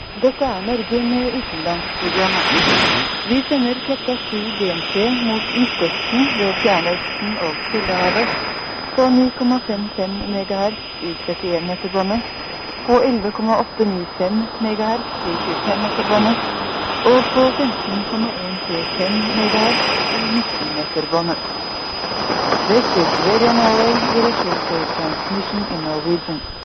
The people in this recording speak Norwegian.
Dette er Norge med utenlandsprogrammet. Vi sender klokka 7 GMT mot Midtøsten ved Fjernøsten og Stillehavet på 9,55 MHz i 31 meterbåndet, på 11,895 MHz i 25 meterbåndet og på 15,135 MHz i 19 meterbåndet. This is Radio Norway with a short transmission in Norwegian.